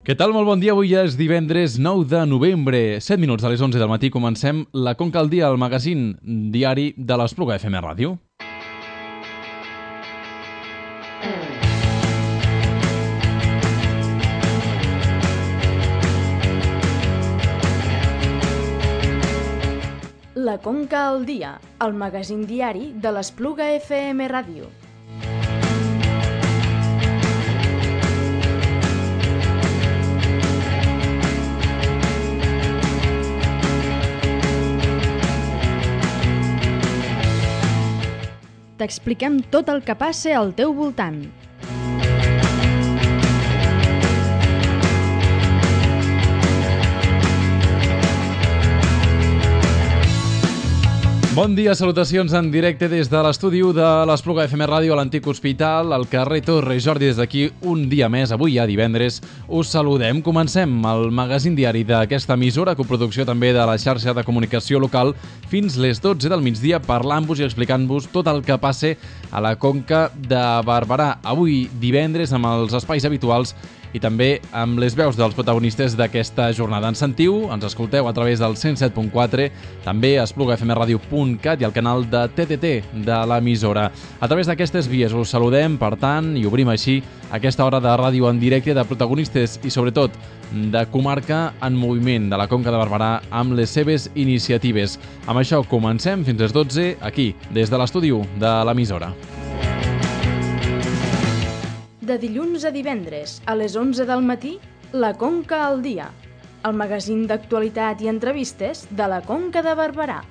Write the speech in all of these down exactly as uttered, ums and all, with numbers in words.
Què tal? Molt bon dia. Avui ja és divendres nou de novembre. set minuts a les onze del matí comencem La Conca al dia, el magazín diari de l'Espluga F M Ràdio. La Conca al dia, el magazín diari de l'Espluga F M Ràdio. T'expliquem tot el que passa al teu voltant. Bon dia, salutacions en directe des de l'estudi de l'Espluga F M Ràdio a l'Antic Hospital, al carrer Torres Jordi. Des d'aquí, un dia més, avui ja divendres, us saludem. Comencem el magazín diari d'aquesta emissora, coproducció també de la xarxa de comunicació local, fins les dotze del migdia, parlant-vos i explicant-vos tot el que passe a la Conca de Barberà. Avui divendres, amb els espais habituals i també amb les veus dels protagonistes d'aquesta jornada. Ens sentiu, ens escolteu a través del cent set punt quatre, també a espluga f m radio punt cat i al canal de T T T de l'emissora. A través d'aquestes vies us saludem, per tant, i obrim així aquesta hora de ràdio en directe de protagonistes i, sobretot, de comarca en moviment de la Conca de Barberà amb les seves iniciatives. Amb això comencem fins les dotze, aquí, des de l'estudi de l'emissora. De dilluns a divendres, a les onze del matí, La Conca al dia, el magazín d'actualitat i entrevistes de la Conca de Barberà.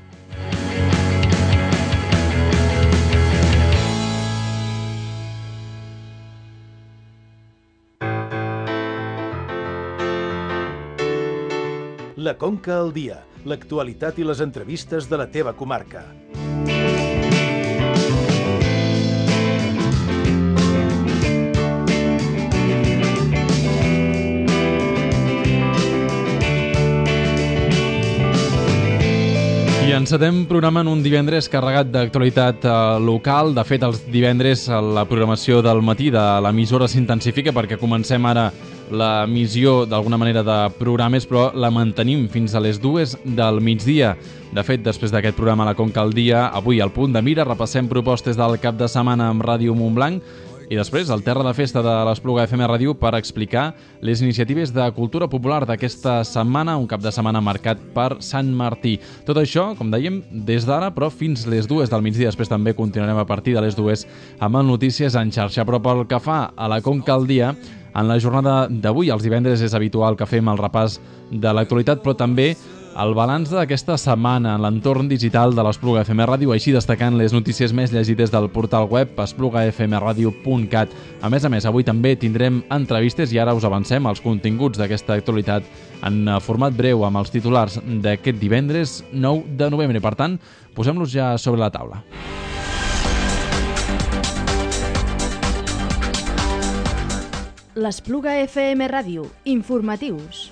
La Conca al dia, l'actualitat i les entrevistes de la teva comarca. I encetem programa en un divendres carregat d'actualitat eh, local. De fet, els divendres la programació del matí de l'emissora s'intensifica perquè comencem ara l'emissió d'alguna manera de programes, però la mantenim fins a les dues del migdia. De fet, després d'aquest programa La Conca al dia, avui al Punt de Mira repassem propostes del cap de setmana amb Ràdio Montblanc i després el Terra de Festa de l'Espluga F M Ràdio per explicar les iniciatives de cultura popular d'aquesta setmana, un cap de setmana marcat per Sant Martí. Tot això, com dèiem, des d'ara, però fins les dues del migdia. Després també continuarem a partir de les dues amb el Notícies en xarxa. Però pel que fa a La Conca al dia, en la jornada d'avui, els divendres, és habitual que fem el repàs de l'actualitat, però també el balanç d'aquesta setmana en l'entorn digital de l'Espluga F M Ràdio, així destacant les notícies més llegides del portal web espluga f m radio punt cat. A més a més, avui també tindrem entrevistes i ara us avancem els continguts d'aquesta actualitat en format breu amb els titulars d'aquest divendres nou de novembre. Per tant, posem-los ja sobre la taula. L'Espluga F M Ràdio, informatius.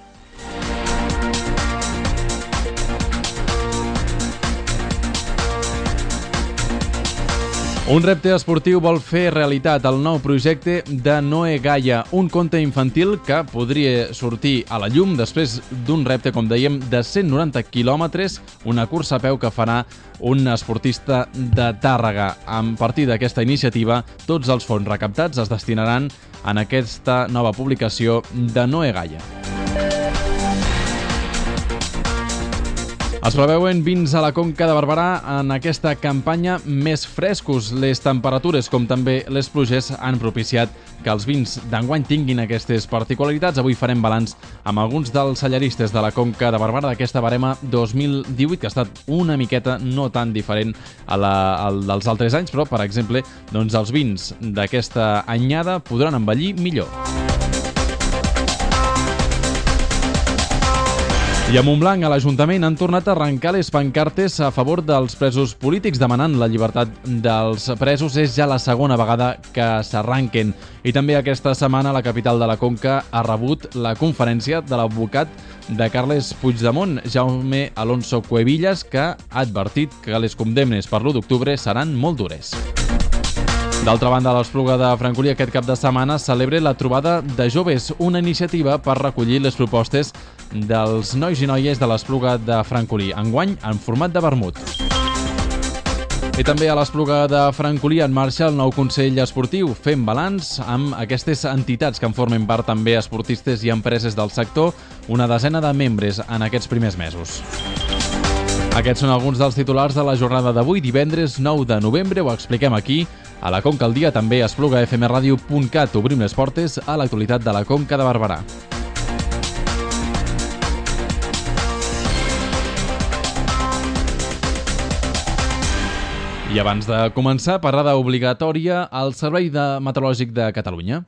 Un repte esportiu vol fer realitat el nou projecte de Noé Gaia, un conte infantil que podria sortir a la llum després d'un repte, com dèiem, de cent noranta quilòmetres, una cursa a peu que farà un esportista de Tàrrega. A partir d'aquesta iniciativa, tots els fons recaptats es destinaran en aquesta nova publicació de Noé Gaia. Es preveuen vins a la Conca de Barberà en aquesta campanya més frescos. Les temperatures, com també les pluges, han propiciat que els vins d'enguany tinguin aquestes particularitats. Avui farem balanç amb alguns dels cellaristes de la Conca de Barberà d'aquesta barema dos mil divuit, que ha estat una miqueta no tan diferent a la, al dels altres anys, però, per exemple, doncs els vins d'aquesta anyada podran envellir millor. I a Montblanc, a l'Ajuntament, han tornat a arrencar les pancartes a favor dels presos polítics, demanant la llibertat dels presos. És ja la segona vegada que s'arranquen. I també aquesta setmana la capital de la Conca ha rebut la conferència de l'advocat de Carles Puigdemont, Jaume Alonso Cuevillas, que ha advertit que les condemnes per l'u d'octubre seran molt dures. D'altra banda, l'Espluga de Francolí aquest cap de setmana celebra la trobada de joves, una iniciativa per recollir les propostes dels nois i noies de l'Espluga de Francolí, enguany en format de vermut. I també a l'Espluga de Francolí en marxa el nou Consell Esportiu, fent balanç amb aquestes entitats que en formen part també esportistes i empreses del sector, una desena de membres en aquests primers mesos. Aquests són alguns dels titulars de la jornada d'avui, divendres nou de novembre, ho expliquem aquí, a la Conca al dia, també a espluga f m radio punt cat. Obrim les portes a l'actualitat de la Conca de Barberà. I abans de començar, parada obligatòria al Servei de Meteorològic de Catalunya.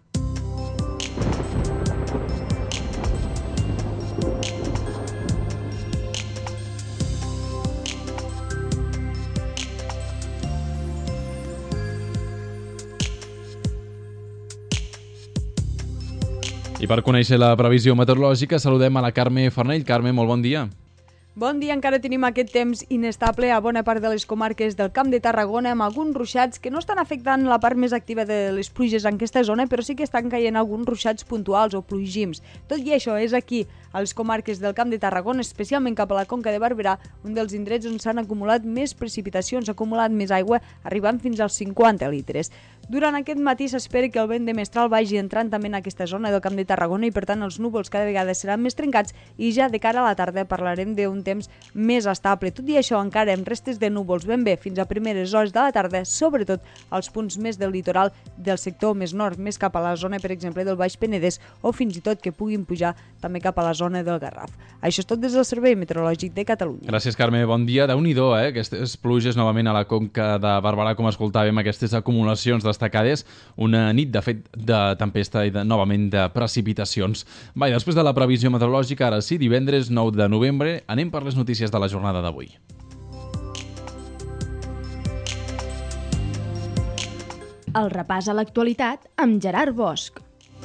I per conèixer la previsió meteorològica saludem a la Carme Farnell. Carme, molt bon dia. Bon dia, encara tenim aquest temps inestable a bona part de les comarques del Camp de Tarragona amb alguns ruixats que no estan afectant la part més activa de les pluges en aquesta zona, però sí que estan caient alguns ruixats puntuals o plugims. Tot i això és aquí, a les comarques del Camp de Tarragona, especialment cap a la Conca de Barberà, un dels indrets on s'han acumulat més precipitacions, s'ha acumulat més aigua, arribant fins als cinquanta litres. Durant aquest matí s'espera que el vent de mestral vagi entrant també en aquesta zona del Camp de Tarragona i per tant els núvols cada vegada seran més trencats i ja de cara a la tarda parlarem d'un temps més estable. Tot i això encara amb restes de núvols ben bé fins a primeres hores de la tarda, sobretot als punts més del litoral del sector més nord, més cap a la zona per exemple del Baix Penedès o fins i tot que puguin pujar també cap a la zona del Garraf. Això és tot des del Servei Meteorològic de Catalunya. Gràcies, Carme. Bon dia. Déu-n'hi-do, eh? Aquestes pluges novament a la Conca de Barberà, com escoltàvem, aquestes acumulacions destacades, una nit de fet de tempesta i de, novament de precipitacions. Va, i després de la previsió meteorològica, ara sí, divendres nou de novembre, anem per les notícies de la jornada d'avui. El repàs a l'actualitat amb Gerard Bosch.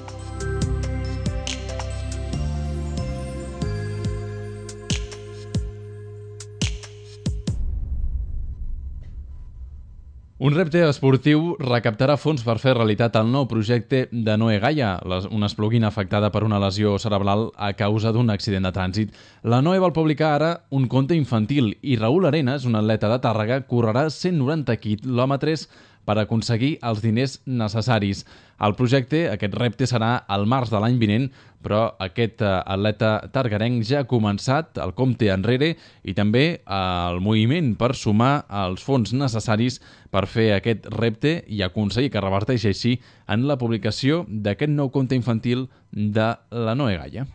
Un repte esportiu recaptarà fons per fer realitat el nou projecte de Noé Gaia, una espluguina afectada per una lesió cerebral a causa d'un accident de trànsit. La Noé vol publicar ara un conte infantil i Raül Arenas, un atleta de Tàrrega, correrà cent noranta quilòmetres per aconseguir els diners necessaris. El projecte, aquest repte, serà al març de l'any vinent, però aquest atleta targarenc ja ha començat el compte enrere i també el moviment per sumar els fons necessaris per fer aquest repte i aconseguir que reverteixi així en la publicació d'aquest nou conte infantil de la Noé Gaia.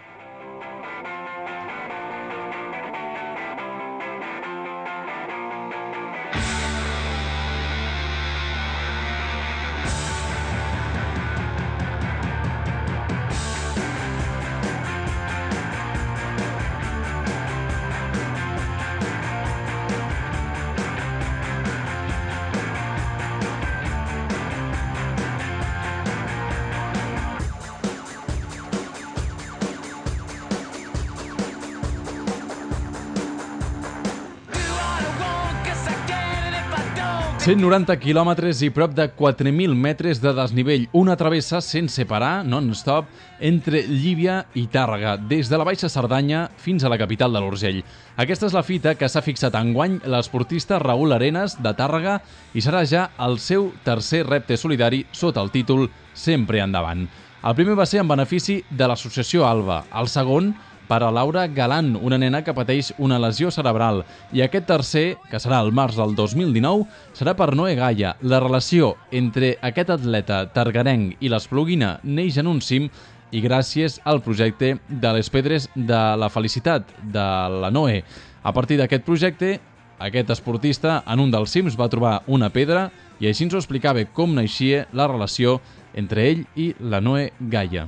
cent noranta quilòmetres i prop de quatre mil metres de desnivell, una travessa sense parar, non-stop, entre Llívia i Tàrrega, des de la Baixa Cerdanya fins a la capital de l'Urgell. Aquesta és la fita que s'ha fixat enguany l'esportista Raül Arenas de Tàrrega i serà ja el seu tercer repte solidari sota el títol Sempre endavant. El primer va ser en benefici de l'associació Alba, el segon per a Laura Galant, una nena que pateix una lesió cerebral. I aquest tercer, que serà el març del dos mil dinou, serà per Noé Gaia. La relació entre aquest atleta targarenc i l'espluguina neix en un cim i gràcies al projecte de les Pedres de la Felicitat de la Noé. A partir d'aquest projecte, aquest esportista en un dels cims va trobar una pedra i així ens ho explicava com naixia la relació entre ell i la Noé Gaia.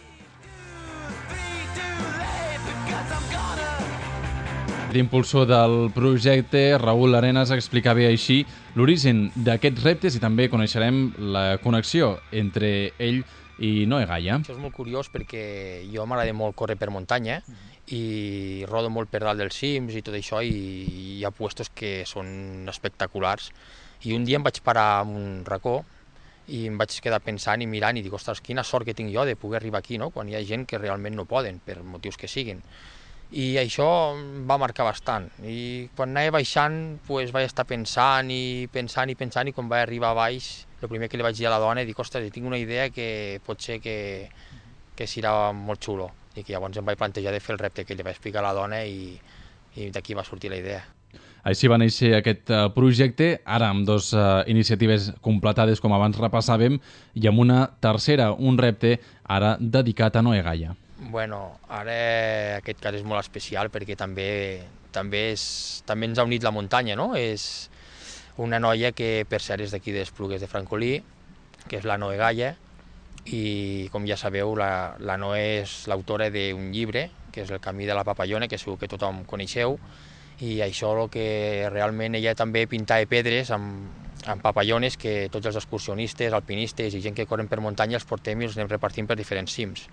L'impulsor del projecte, Raül Arenas, explicava així l'origen d'aquests reptes i també coneixerem la connexió entre ell i Noé Gaia. Això és molt curiós perquè jo m'agrada molt córrer per muntanya i rodo molt per dalt dels cims i tot això i hi ha puestos que són espectaculars. I un dia em vaig parar en un racó i em vaig quedar pensant i mirant i dic, ostres, quina sort que tinc jo de poder arribar aquí, no? Quan hi ha gent que realment no poden, per motius que siguin. I això em va marcar bastant. I quan anava baixant pues, vaig estar pensant i pensant i pensant i quan vaig arribar a baix, el primer que li vaig dir a la dona, dic, ostres, tinc una idea que pot ser que, que serà molt xulo. I que llavors em vaig plantejar de fer el repte que li vaig explicar a la dona i, i d'aquí va sortir la idea. Així va néixer aquest uh, projecte, ara amb dues uh, iniciatives completades, com abans repassàvem, i amb una tercera, un repte ara dedicat a Noé Gaia. Bueno, ara aquest cas és molt especial perquè també, també, és, també ens ha unit la muntanya, no? És una noia que per cert és d'aquí d'Esplugues de Francolí, que és la Noé Gaia, i com ja sabeu, la, la Noé és l'autora d'un llibre, que és El camí de la papallona, que segur que tothom coneixeu, i això el que realment ella també pintava pedres amb, amb papallones que tots els excursionistes, alpinistes i gent que corren per muntanya els portem i els anem repartint per diferents cims.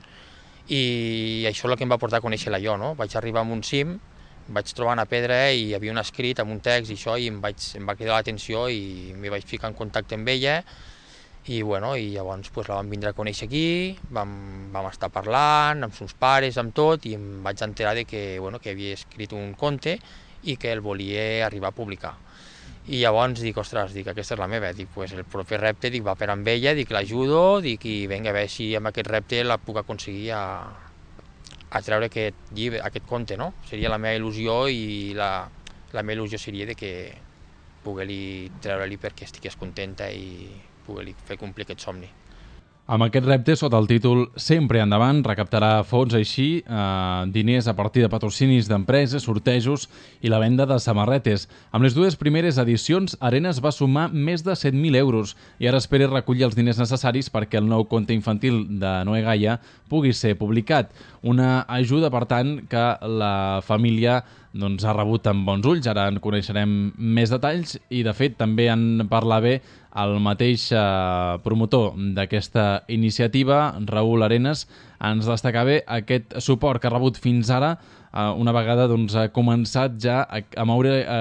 I això és el que em va portar a conèixer-la jo, no? Vaig arribar a un cim, vaig trobar una pedra i hi havia un escrit amb un text i això i em, vaig, em va cridar l'atenció i m'hi vaig ficar en contacte amb ella i, bueno, i llavors pues, la vam vindre a conèixer aquí, vam, vam estar parlant amb seus pares, amb tot, i em vaig enterar de que, bueno, que havia escrit un conte i que el volia arribar a publicar. I llavors dic, ostres, dic, aquesta és la meva, dic, pues, el proper repte, dic, va per amb ella, dic, l'ajudo, dic, i vinga, a veure si amb aquest repte la puc aconseguir a, a treure aquest llibre, aquest conte, no? Seria la meva il·lusió i la, la meva il·lusió seria de que poder-li treure-li perquè estigués contenta i poder-li fer complir aquest somni. Amb aquest repte, sota el títol Sempre endavant, recaptarà fons així, eh, diners a partir de patrocinis d'empreses, sortejos i la venda de samarretes. Amb les dues primeres edicions, Arenas va sumar més de set mil euros i ara espera recollir els diners necessaris perquè el nou conte infantil de Noé Gaia pugui ser publicat. Una ajuda, per tant, que la família doncs, ha rebut amb bons ulls. Ara en coneixerem més detalls i, de fet, també en parlava el mateix eh, promotor d'aquesta iniciativa, Raül Arenas, ens destacava aquest suport que ha rebut fins ara, eh, una vegada doncs, ha començat ja a, a moure eh,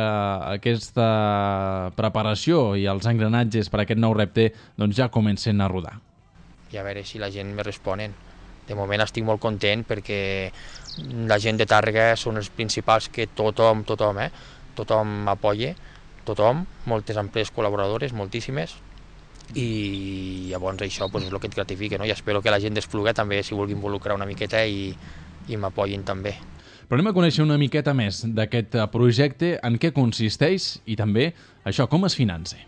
aquesta preparació i els engranatges per a aquest nou repte doncs, ja comencen a rodar. I a veure si la gent me responen. De moment estic molt content perquè la gent de Tàrrega són els principals que tothom, tothom, eh? tothom apoya, tothom, moltes empreses col·laboradores, moltíssimes, i llavors això pues, és el que et gratifica, no? I espero que la gent d'Espluga també s'hi vulgui involucrar una miqueta i, i m'apoyin també. Però anem a conèixer una miqueta més d'aquest projecte, en què consisteix i també això, com es finança.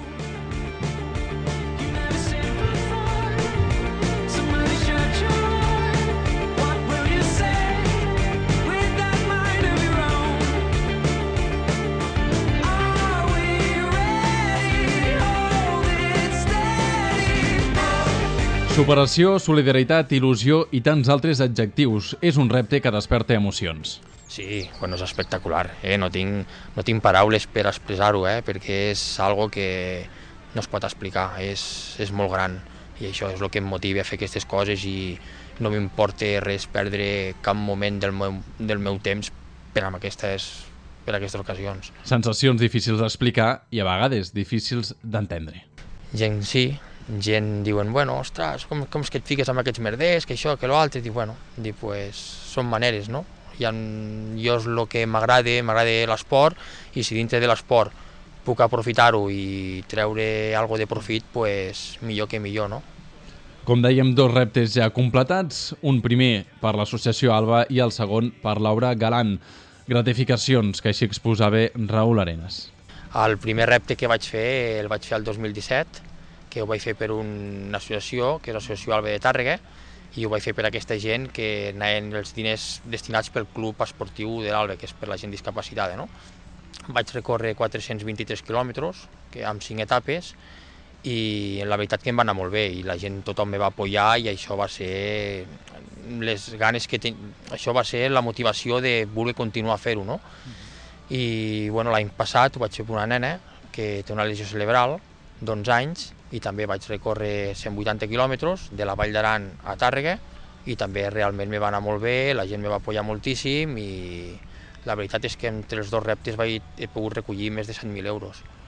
Superació, solidaritat, il·lusió i tants altres adjectius. És un repte que desperta emocions. Sí, bueno, és espectacular. Eh? No tinc, no tinc paraules per expressar-ho, eh? perquè és algo que no es pot explicar. És, és molt gran i això és el que em motiva a fer aquestes coses i no m'importa res perdre cap moment del meu, del meu temps per a aquestes, per a aquestes ocasions. Sensacions difícils d'explicar i a vegades difícils d'entendre. Gent, sí. Gent diuen, bueno, ostres, com, com és que et fiques amb aquests merders, que això, que l'altre, dic, bueno, dic, pues, són maneres, no? I en, jo és el que m'agrada, m'agrada l'esport, i si dintre de l'esport puc aprofitar-ho i treure algo de profit, pues, millor que millor, no? Com dèiem, dos reptes ja completats, un primer per l'associació Alba i el segon per l'obra Galant. Gratificacions, que així exposava Raül Arenas. El primer repte que vaig fer, el vaig fer el dos mil disset, que ho vaig fer per una associació, que és l'Associació Alba de Tàrrega, i ho vaig fer per aquesta gent que anaven els diners destinats pel club esportiu de l'Alba, que és per la gent discapacitada, no? Vaig recórrer quatre-cents vint-i-tres quilòmetres, que amb cinc etapes, i la veritat que em va anar molt bé, i la gent, tothom me va apoyar, i això va ser les ganes que ten... això va ser la motivació de voler continuar a fer-ho, no? I bueno, l'any passat ho vaig fer per una nena que té una lesió cerebral d'onze anys, i també vaig recórrer cent vuitanta quilòmetres de la Vall d'Aran a Tàrrega i també realment me va anar molt bé, la gent me va apoyar moltíssim i la veritat és que entre els dos reptes vaig, he pogut recollir més de set mil euros.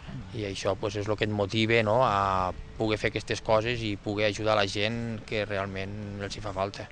I això pues, és el que et motiva, no?, a poder fer aquestes coses i poder ajudar la gent que realment els hi fa falta.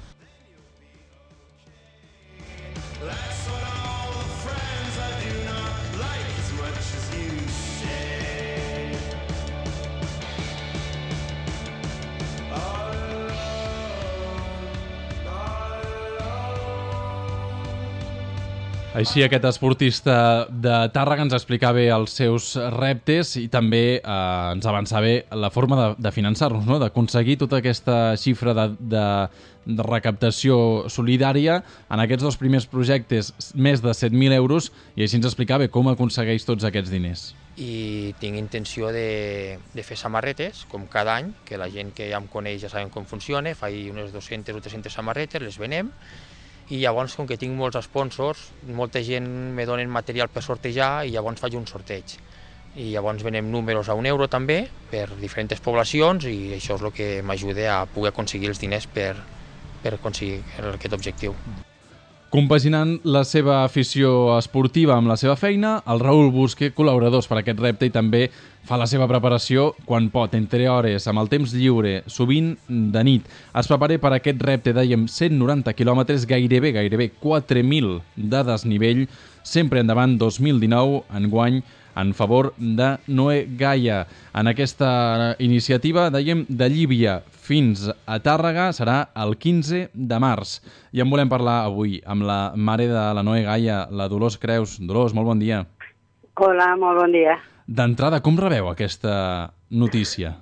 Així, aquest esportista de Tàrrega ens explicava els seus reptes i també eh, ens avançava la forma de, de finançar-nos, no? D'aconseguir tota aquesta xifra de, de, de recaptació solidària en aquests dos primers projectes, més de set mil euros, i així ens explicava com aconsegueix tots aquests diners. I tinc intenció de, de fer samarretes, com cada any, que la gent que ja em coneix ja saben com funciona, faig unes dues-centes o tres-centes samarretes, les venem, i llavors, com que tinc molts sponsors, molta gent me donen material per sortejar i llavors faig un sorteig. I llavors venem números a un euro també per diferents poblacions i això és el que m'ajuda a poder aconseguir els diners per, per aconseguir aquest objectiu. Compaginant la seva afició esportiva amb la seva feina, el Raül busca col·laboradors per a aquest repte i també fa la seva preparació quan pot, entre hores, amb el temps lliure, sovint de nit. Es prepara per a aquest repte, dèiem, cent noranta quilòmetres, gairebé, gairebé quatre mil de desnivell, sempre endavant dos mil dinou, enguany, en favor de Noé Gaia. En aquesta iniciativa, dèiem, de Llívia fins a Tàrrega serà el quinze de març. I en volem parlar avui amb la mare de la Noé Gaia, la Dolors Creus. Dolors, molt bon dia. Hola, molt bon dia. D'entrada, com rebeu aquesta notícia?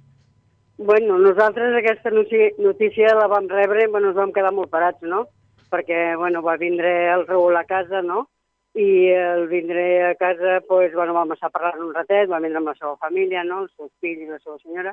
Bueno, nosaltres aquesta notícia la vam rebre, bueno, ens vam quedar molt parats, no? Perquè, bueno, va vindre el Raül a casa, no? I el vindre a casa, pues, bueno, vam estar parlant un ratet, va vindre amb la seva família, no?, els seus fills i la seva senyora,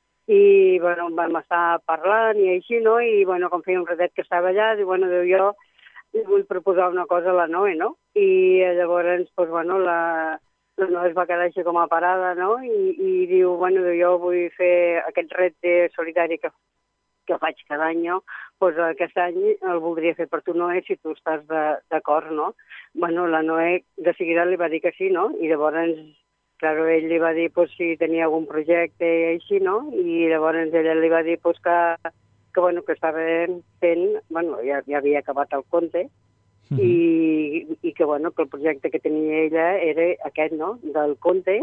i, bueno, vam estar parlant i així, no?, i, bueno, com feia un ratet que estava allà, diu, bueno, diu, jo li vull proposar una cosa a la Noé, no?, i llavors, pues, bueno, la, la Noé es va quedar així com a parada, no?, i, i diu, bueno, diu, jo vull fer aquest repte solidari que que faig cada any, no? Pues aquest any el voldria fer per tu, Noé, si tu estàs d'acord, no? Bueno, la Noé de seguida li va dir que sí, no? I llavors, clar, ell li va dir pues, si tenia algun projecte i així, no? I llavors ella li va dir pues, que, que, bueno, que estava fent, bueno, ja, ja havia acabat el conte, uh-huh. i, i que, bueno, que el projecte que tenia ella era aquest, no?, del conte,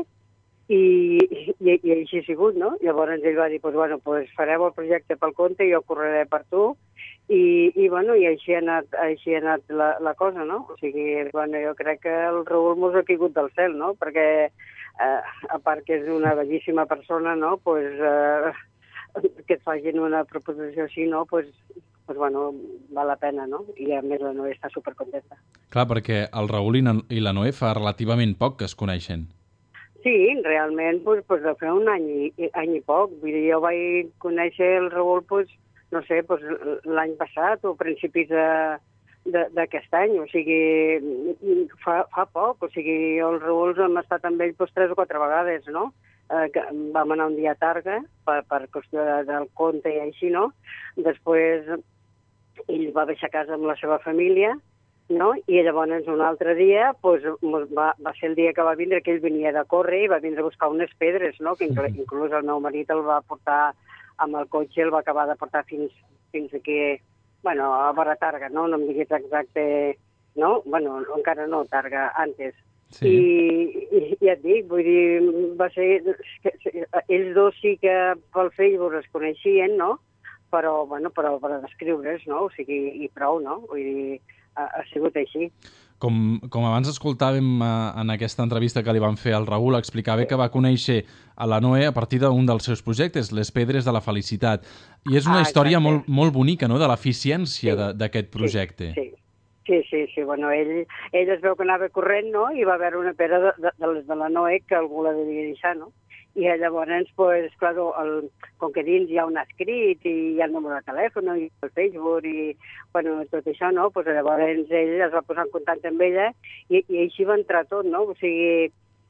I, i, i així ha sigut, no? Llavors ell va dir, pues, bueno, pues farem el projecte pel conte, jo correré per tu, i, i, bueno, i així ha anat, així ha anat la, la cosa, no? O sigui, bueno, jo crec que el Raül mos ha caigut del cel, no? Perquè, eh, a part que és una bellíssima persona, no? Pues, eh, que et facin una proposició així, no? Pues, pues, bueno, val la pena, no? I a més la Noé està supercontenta. Clar, perquè el Raül i la Noé fa relativament poc que es coneixen. Sí, realment, pues, pues, de fer un any i, any i poc. Vull dir, jo vaig conèixer el Raül, pues, no sé, pues, l'any passat o principis d'aquest any. O sigui, fa, fa poc. O sigui, el Raül hem estat amb ell pues, tres o quatre vegades, no? Eh, que vam anar un dia a Tàrrega per, per qüestió de, del conte i així, no? Després ell va deixar casa amb la seva família, no? I llavors un altre dia pues, va, va ser el dia que va vindre, que ell venia de córrer i va vindre a buscar unes pedres, no? Que inclús, inclús el meu marit el va portar amb el cotxe, el va acabar de portar fins, fins aquí, bueno, a vora Tàrrega, no? No em diguis exacte, no? Bueno, encara no, Tàrrega, antes. Sí. I, i ja et dic, vull dir, va ser... Ells dos sí que pel Facebook es coneixien, no? Però, bueno, però per descriure's, no? O sigui, i prou, no? Vull dir, ha, ha sigut així. Com, com abans escoltàvem eh, en aquesta entrevista que li van fer al Raül, explicava que va conèixer a la Noé a partir d'un dels seus projectes, Les Pedres de la Felicitat. I és una ah, història molt, molt bonica, no?, de l'eficiència sí, d'aquest projecte. Sí, sí, sí, sí, sí. Bueno, ell, ell es veu que anava corrent, no?, i va veure una pedra de, de, de, de la Noé que algú la devia deixar, no? I llavors, pues, clar, el, com que dins hi ha un escrit i hi ha el número de telèfon i el Facebook i, bueno, tot això, no? Pues, llavors ell es va posar en contacte amb ella i, i així va entrar tot, no? O sigui,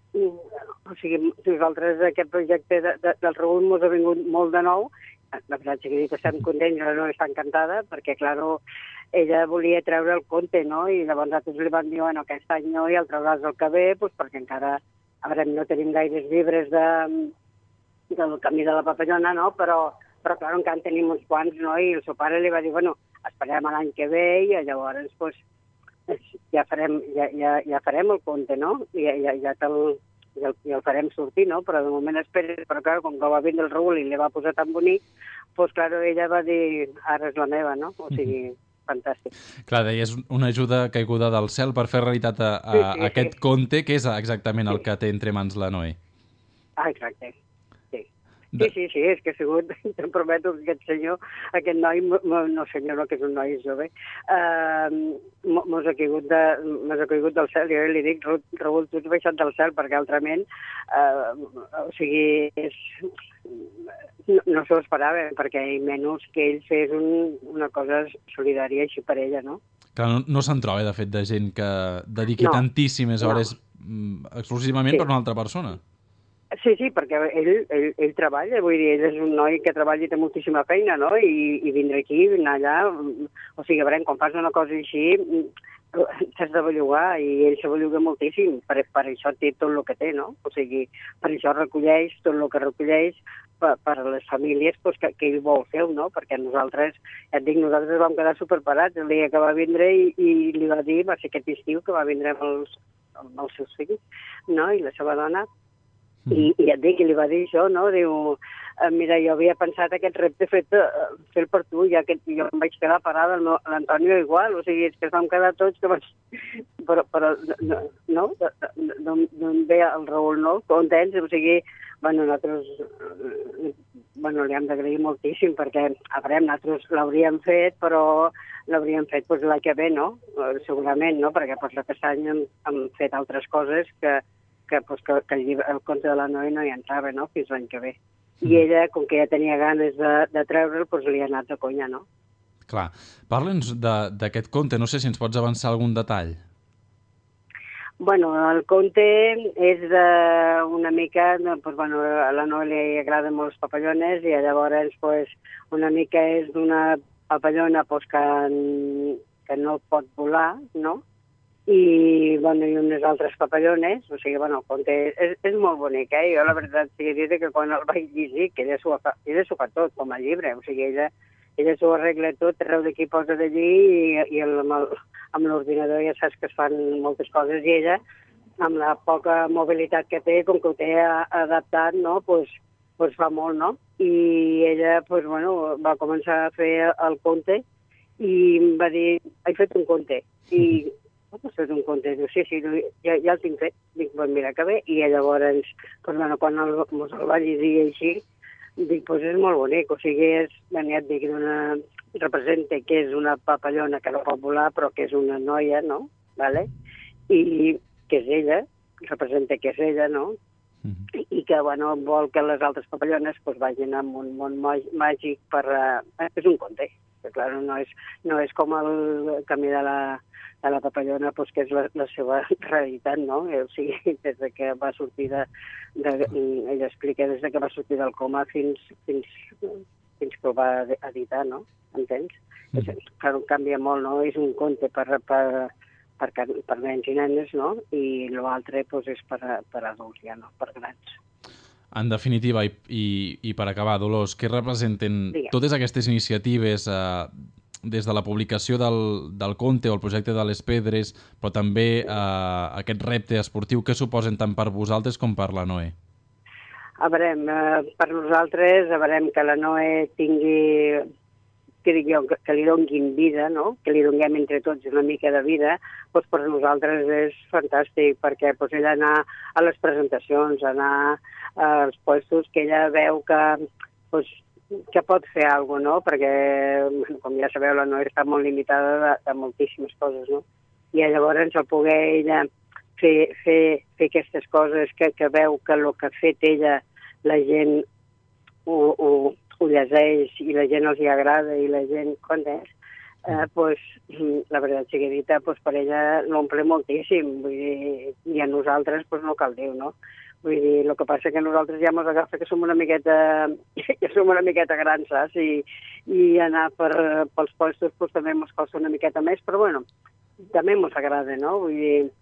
o sigui nosaltres aquest projecte de, de, del Raül mos ha vingut molt de nou. La veritat és que estem contents, no està encantada, perquè, clar, ella volia treure el conte, no? I llavors nosaltres li vam dir, bueno, aquest any no, i el trauràs el que ve, pues, perquè encara a veure, no tenim gaires llibres de, del camí de la papallona, no? Però, però clar, encara en tenim uns quants, no? I el seu pare li va dir, bueno, esperem a l'any que ve i llavors, pues, ja farem, ja, ja, ja farem el conte, no? I ja, ja, ja te'l ja el, ja el farem sortir, no? Però de moment esperes, però clar, com que va vindre el Raül i li va posar tan bonic, doncs clar, ella va dir, ara és la meva, no? O sigui, fantàstic. Clar, deies una ajuda caiguda del cel per fer realitat a, a, sí, sí, aquest sí. conte, que és exactament el Sí. que té entre mans la Noé. Ah, exacte. Sí. De... Sí, sí, sí, és que ha sigut, te'n prometo que aquest senyor, aquest noi, no senyor, no, que és un noi jove, uh, mos ha caigut, de, mos ha caigut del cel. Jo li dic, Raül, tu ets baixat del cel, perquè altrament, uh, o sigui, és, no, no s'ho esperava, perquè menys que ell fes un, una cosa solidària així per ella, no? Clar, no, no se'n troba, de fet, de gent que dediqui No, tantíssimes hores no. exclusivament Sí. per una altra persona. Sí, sí, perquè ell, ell, ell treballa, vull dir, ell és un noi que treballa i té moltíssima feina, no? I, i vindre aquí, anar allà, o sigui, a veure, quan fas una cosa així, t'has de bellugar, i ell se belluga moltíssim, per, per això té tot el que té, no? O sigui, per això recolleix tot el que recolleix per, per a les famílies pues, que, que ell vol fer, no? Perquè nosaltres, ja et dic, nosaltres vam quedar superparats el dia que va vindre i, i li va dir, va ser aquest estiu que va vindre amb els, amb els seus fills, no? I la seva dona. I, i et dic, i li va dir això, no? Diu, mira, jo havia pensat aquest repte fet, fer per tu, ja que jo em vaig quedar parada, l'Antonio igual, o sigui, és que vam quedar tots que vaig... Però, però no? D'on ve el Raül, no? Contents, o sigui, bueno, nosaltres bueno, li hem d'agrair moltíssim, perquè, a veure, nosaltres l'hauríem fet, però l'hauríem fet pues, l'any que ve, no? Segurament, no? Perquè pues, aquest any hem, hem fet altres coses que que, pues, que, que el, llibre, el conte de la Noé no hi entrava, no?, fins l'any que ve. I ella, com que ja tenia ganes de, de treure'l, pues, li ha anat de conya, no? Clar. Parla'ns d'aquest conte, no sé si ens pots avançar algun detall. Bueno, el conte és de una mica, pues, bueno, a la Noé li agraden molt els papallones i llavors pues, una mica és d'una papallona pues, que, que no pot volar, no?, i, bueno, i unes altres papallones, o sigui, bueno, el conte és, és molt bonic, eh? Jo la veritat sigui dit que quan el vaig llegir, que ella s'ho fa, ella s'ho fa tot, com a llibre, o sigui, ella, ella s'ho arregla tot, treu d'aquí, posa d'allí, i, i el, amb l'ordinador ja saps que es fan moltes coses, i ella, amb la poca mobilitat que té, com que ho té adaptat, no?, pues, pues fa molt, no? I ella, pues, bueno, va començar a fer el conte, i em va dir, he fet un conte, i això és un conte, diu, sí, sí, ja, ja el tinc fet, dic, pues mira que bé, i llavors, pues, bueno, quan el, mos el va llegir així, dic, pues és molt bonic, o sigui, és, ja et dic, una, representa que és una papallona que no pot volar, però que és una noia, no?, vale? I que és ella, representa que és ella, no?, I, i que, bueno, vol que les altres papallones pues, vagin a un món màgic per... Uh, és un conte, que, clar, no és, no és com el camí de la, de la papallona, pues, que és la, la seva realitat, no? O sigui, des de que va sortir de... de ella explica des de que va sortir del coma fins, fins, fins que ho va editar, no? Entens? Mm. És, clar, canvia molt, no? És un conte per... per Per, per nens i nenes, no? I l'altre pues, és per, per adults, ja no, per grans. En definitiva, i, i, i per acabar, Dolors, què representen Digue. totes aquestes iniciatives eh, des de la publicació del, del conte o el projecte de les Pedres, però també eh, aquest repte esportiu, què suposen tant per vosaltres com per la Noé? A veure, eh, per nosaltres, a veure, que la Noé tingui... que, que li donguin vida, no? Que li donguem entre tots una mica de vida, doncs per nosaltres és fantàstic, perquè doncs, ella anar a les presentacions, anar als puestos, que ella veu que, doncs, que pot fer alguna cosa, no? Perquè, com ja sabeu, la Noé està molt limitada de, de moltíssimes coses, no? I llavors el poder ella fer, fer, fer aquestes coses que, que veu que el que ha fet ella, la gent ho... ho ho llegeix i la gent els hi agrada i la gent coneix, eh, pues, la veritat sigui dita, pues, per ella l'omple moltíssim, vull dir, i a nosaltres pues, no cal dir, no? Vull dir, el que passa que nosaltres ja ens agafa que som una miqueta, ja som una miqueta grans, saps? I, i anar per, pels puestos pues, també ens costa una miqueta més, però bueno, també ens agrada, no? Vull dir,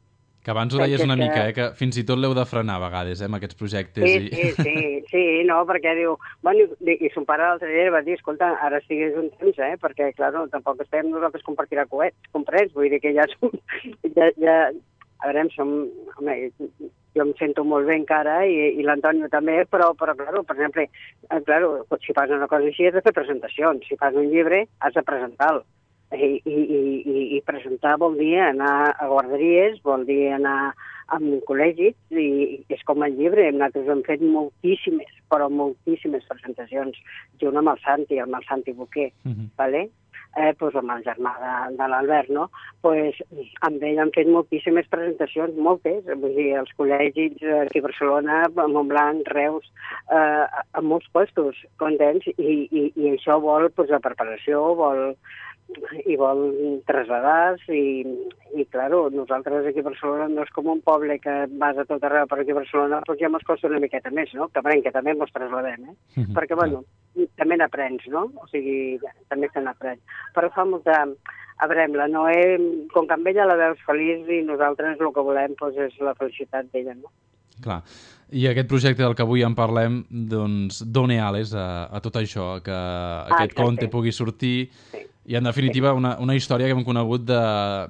Que abans ho deies una que... mica, eh, que fins i tot l'heu de frenar a vegades, eh, amb aquests projectes. Sí, i... sí, sí, sí, no, perquè diu... Bueno, i, i son pare l'altre dia va dir, escolta, ara estigués un temps, eh, perquè, clar, no, tampoc estem nosaltres compartir coets, comprens, vull dir que ja som... Ja, ja, a veure, som... Home, jo em sento molt bé encara, i, i l'Antonio també, però, però, clar, per exemple, eh, clar, si fas una cosa així has de fer presentacions, si fas un llibre has de presentar-lo. I, i, i, i presentar vol dir anar a guarderies, vol dir anar a col·legis, i, i és com el llibre. Nosaltres hem fet moltíssimes, però moltíssimes presentacions, junt amb el Santi, amb el Santi Boquer, uh-huh. vale? eh, pues, amb el germà de, de l'Albert, no? Pues, amb ell han fet moltíssimes presentacions, moltes, vull dir, els col·legis aquí a Barcelona, a Montblanc, Reus, eh, a molts puestos contents, i, i, i això vol, pues, la preparació, vol... i vol traslladar i, i claro, nosaltres aquí a Barcelona no és com un poble que vas a tot arreu, però aquí a Barcelona doncs ja mos costa una miqueta més, no? Que, que també mos trasladem, eh? Mm-hmm. Perquè, bueno, també n'aprens, no? O sigui, també se n'aprèn. Però fa molta... A veure, la Noé, com que amb ella la veus feliç, i nosaltres el que volem doncs, és la felicitat d'ella, no? Clar. I aquest projecte del que avui en parlem, doncs, dona ales a, a tot això, que ah, aquest exacte. Conte pugui sortir, sí. I en definitiva una, una història que hem conegut de,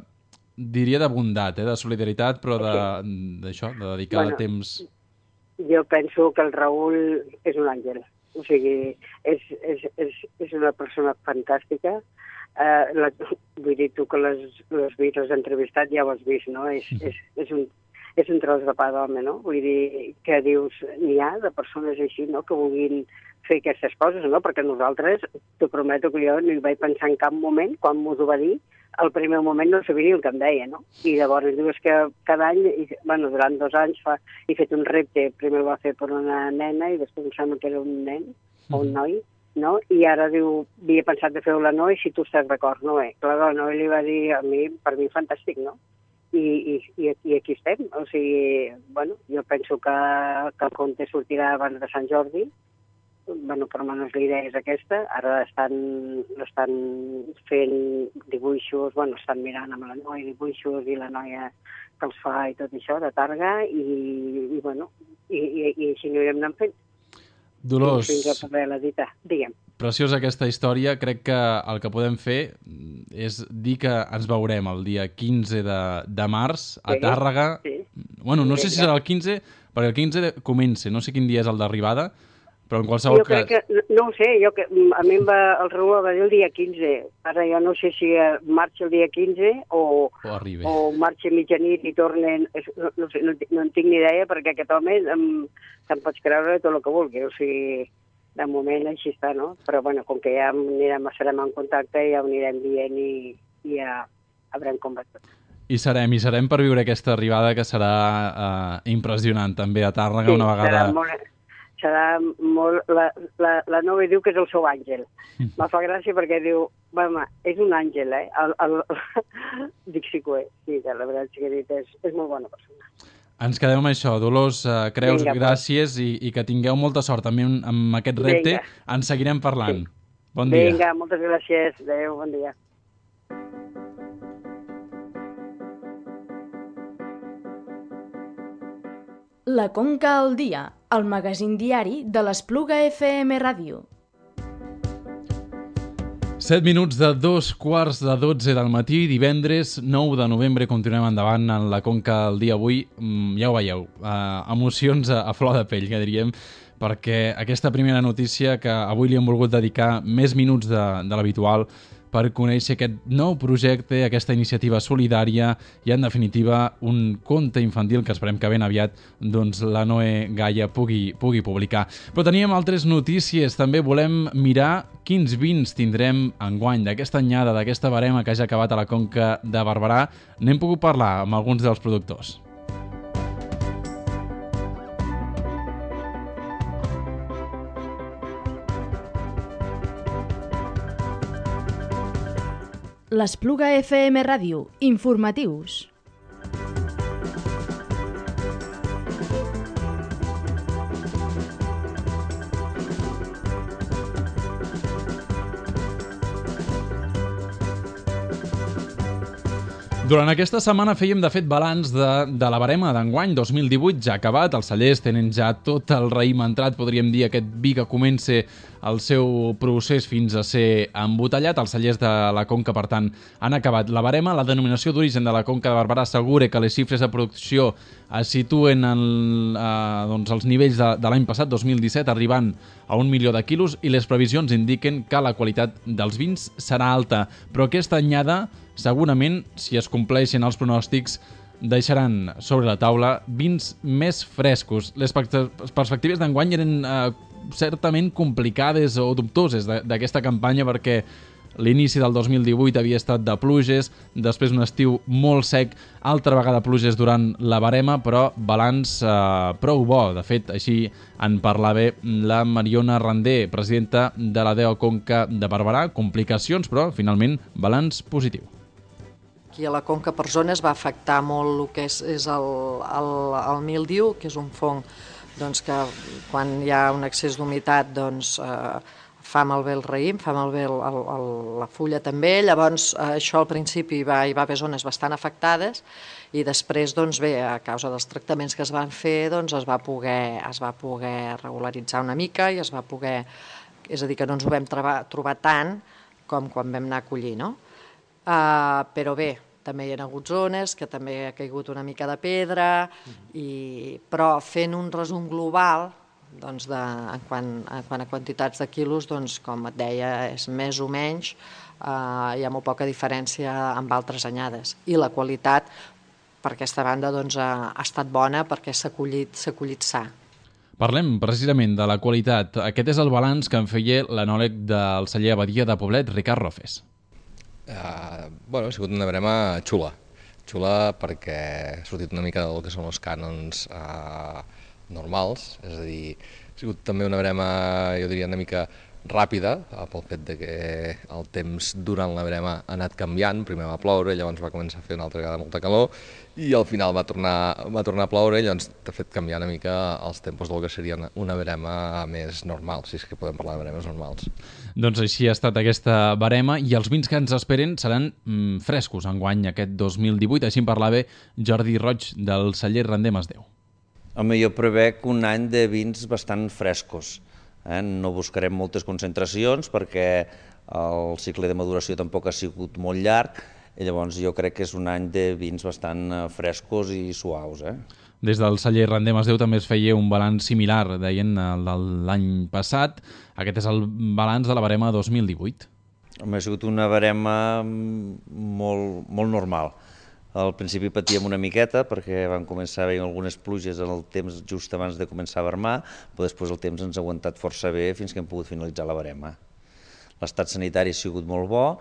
diria de bondat, eh? De solidaritat, però d'això, de, de dedicar bueno, temps... Jo penso que el Raül és un àngel, o sigui, és, és, és, és una persona fantàstica. Uh, la, vull dir, tu que l'has vist, l'has entrevistat, ja ho has vist, no? És, mm. és, és un... és un tros de pa d'home, no? Vull dir que dius, n'hi ha de persones així, no?, que vulguin fer aquestes coses, no? Perquè nosaltres, t'ho prometo que jo no hi vaig pensar en cap moment, quan m'ho va dir, al primer moment no sabia ni el que em deia, no? I llavors dius que cada any, i, bueno, durant dos anys fa, he fet un repte, primer el va fer per una nena i després em sembla que era un nen o un noi, no? I ara diu, havia pensat de fer-ho la Noe, si tu estàs d'acord, Noe. Clar, la Noe li va dir a mi, per mi fantàstic, no? I, i, i aquí estem. O sigui, bueno, jo penso que, que el conte sortirà abans de Sant Jordi. Bueno, per almenys la idea és aquesta. Ara estan, estan fent dibuixos, bueno, estan mirant amb la noia dibuixos i la noia que els fa i tot això, de Targa, i, i bueno, i, i, i així n'hi haurem anant fent. Dolors, fins a poder la dita. Digue'm. Preciosa aquesta història. Crec que el que podem fer és dir que ens veurem el dia quinze de, de març a sí, Tàrrega. Sí. Bueno, no sí, sé si serà el quinze, perquè el quinze comença, no sé quin dia és el d'arribada, però en qualsevol jo crec cas... Que, no ho sé, jo que, a mi em va, el Raül va dir el dia quinze. Ara jo no sé si marxa el dia quinze o, o, o marxa mitjanit i tornen... No, no, sé, no, no en tinc ni idea, perquè aquest home te'n pots creure tot el que vulgui. O sigui, de moment així està, no? Però, bueno, com que ja anirem, serem en contacte, ja ho anirem dient i, i ja veurem com va tot. I serem, i serem per viure aquesta arribada que serà uh, impressionant també a Tàrrega, sí, una vegada... Serà molt, serà molt... La, la, la Nova diu que és el seu àngel. Mm. Me fa gràcia perquè diu, home, és un àngel, eh? El, el, el... Dic sí que ho és, sí, la veritat sí que he dit, és, és molt bona persona. Ens quedem amb això. Dolors, uh, Creus, Vinga, gràcies i, i que tingueu molta sort també amb aquest repte. Vinga. En seguirem parlant. Sí. Bon dia. Vinga, moltes gràcies. Adéu, bon dia. La Conca al dia, el magazín diari de l'Espluga F M Ràdio. set minuts de dos quarts de dotze del matí, divendres nou de novembre, continuem endavant en la Conca el dia avui. Ja ho veieu, uh, emocions a, a flor de pell, que diríem, perquè aquesta primera notícia que avui li hem volgut dedicar més minuts de, de l'habitual per conèixer aquest nou projecte, aquesta iniciativa solidària i, en definitiva, un conte infantil que esperem que ben aviat doncs, la Noe Gaia pugui, pugui publicar. Però teníem altres notícies. També volem mirar quins vins tindrem enguany d'aquesta anyada, d'aquesta barema que ja ha acabat a la Conca de Barberà. N'hem pogut parlar amb alguns dels productors. L'Espluga F M Ràdio. Informatius. Durant aquesta setmana fèiem, de fet, balanç de, de la barema d'enguany dos mil divuit, ja acabat. Els cellers tenen ja tot el raïm entrat, podríem dir, aquest vi que comença el seu procés fins a ser embotellat. Els cellers de la Conca, per tant, han acabat la barema. La denominació d'origen de la Conca de Barberà assegura que les xifres de producció es situen en eh, doncs, els nivells de, de l'any passat, dos mil disset, arribant a un milió de quilos, i les previsions indiquen que la qualitat dels vins serà alta. Però aquesta anyada, segurament, si es compleixen els pronòstics, deixaran sobre la taula vins més frescos. Les perspectives d'enguany eren eh, certament complicades o dubtoses d'aquesta campanya, perquè l'inici del dos mil divuit havia estat de pluges, després un estiu molt sec, altra vegada pluges durant la barema, però balanç eh, prou bo. De fet, així en parlava la Mariona Randé, presidenta de la D E O Conca de Barberà. Complicacions, però finalment balanç positiu. Aquí a la Conca per zones va afectar molt el que és, és el, el, el míldiu, que és un fong doncs, que quan hi ha un excés d'humitat doncs, eh, fa malbé el raïm, fa malbé el, el, el, la fulla també. Llavors eh, això al principi va, hi va haver zones bastant afectades i després doncs, bé, a causa dels tractaments que es van fer doncs, es, va poder, es va poder regularitzar una mica i es va poder, és a dir, que no ens ho vam trobar, trobar tant com quan vam anar a collir, no? Uh, però bé, també hi ha hagut zones que també ha caigut una mica de pedra, i, però fent un resum global doncs de, en, quant, en quant a quantitats de quilos, doncs, com et deia, és més o menys, uh, hi ha molt poca diferència amb altres anyades. I la qualitat, per aquesta banda, doncs, ha, ha estat bona perquè s'ha collit, s'ha collit sa. Parlem precisament de la qualitat. Aquest és el balanç que en feia l'enòleg del celler Abadia de Poblet, Ricard Rofes. Uh, bueno, ha sigut una barema xula, xula perquè ha sortit una mica del que són els cànons uh, normals, és a dir, ha sigut també una barema, jo diria, una mica ràpida, uh, pel fet de que el temps durant la barema ha anat canviant. Primer va ploure, llavors va començar a fer una altra vegada molta calor, i al final va tornar, va tornar a ploure, i llavors t'ha fet canviar una mica els tempos del que seria una, una barema més normal, si és que podem parlar de baremes normals. Doncs així ha estat aquesta barema, i els vins que ens esperen seran mm, frescos enguany aquest dos mil divuit. Així en parlava Jordi Roig, del celler Randé Masdeu. Home, jo prevec un any de vins bastant frescos. Eh? No buscarem moltes concentracions perquè el cicle de maduració tampoc ha sigut molt llarg, i llavors jo crec que és un any de vins bastant frescos i suaus. Eh? Des del celler Randé Masdeu també es feia un balanç similar, deien, l'any passat. Aquest és el balanç de la barema dos mil divuit. Ha sigut una barema molt, molt normal. Al principi patíem una miqueta perquè van començar a haver algunes pluges en el temps just abans de començar a vermar, però després el temps ens ha aguantat força bé fins que hem pogut finalitzar la barema. L'estat sanitari ha sigut molt bo,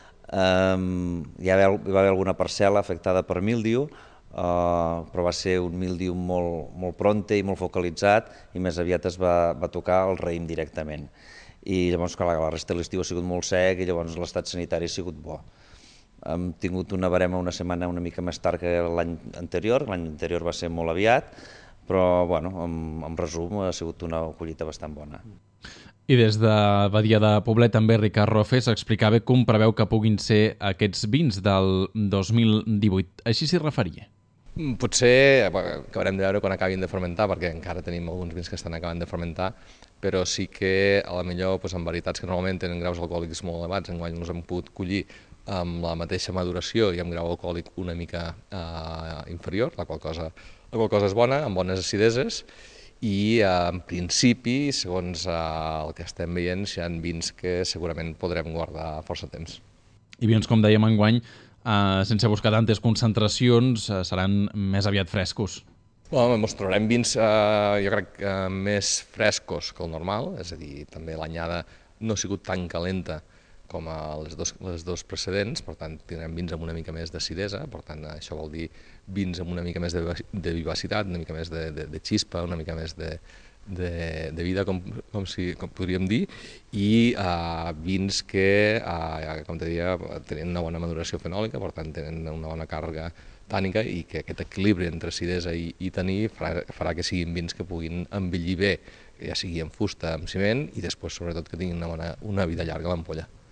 um, hi va haver alguna parcel·la afectada per míldiu, Uh, però va ser un míldiu molt, molt pronte i molt focalitzat, i més aviat es va, va tocar el raïm directament. I llavors, clar, la resta de l'estiu ha sigut molt sec i llavors l'estat sanitari ha sigut bo. Hem tingut una barema una setmana una mica més tard que l'any anterior, l'any anterior va ser molt aviat, però, bueno, en, en resum, ha sigut una collita bastant bona. I des de Badia de Poblet també Ricard Rofes explicava com preveu que puguin ser aquests vins del dos mil divuit. Així s'hi referia. Potser acabarem de veure quan acabin de fermentar, perquè encara tenim alguns vins que estan acabant de fermentar, però sí que a la millor doncs, en varietats que normalment tenen graus alcohòlics molt elevats, enguany els hem pogut collir amb la mateixa maduració i amb grau alcohòlic una mica eh, inferior, la qual cosa, la qual cosa és bona, amb bones acideses, i eh, en principi, segons eh, el que estem veient, hi ha vins que segurament podrem guardar força temps. I vins, com dèiem enguany, Uh, sense buscar tantes concentracions, uh, seran més aviat frescos. Bueno, ens trobarem vins, uh, jo crec, uh, més frescos que el normal, és a dir, també l'anyada no ha sigut tan calenta com a les dos, les dos precedents, per tant, tindrem vins amb una mica més d'acidesa, per tant, això vol dir vins amb una mica més de, de vivacitat, una mica més de, de, de xispa, una mica més de, de, de vida, com, com, si, com podríem dir, i uh, vins que, uh, com te deia, tenen una bona maduració fenòlica, per tant tenen una bona càrrega tànica, i que aquest equilibri entre acidesa i, i taní farà, farà que siguin vins que puguin envellir bé, ja sigui en fusta, amb ciment, i després sobretot que tinguin una, bona, una vida llarga a l'ampolla.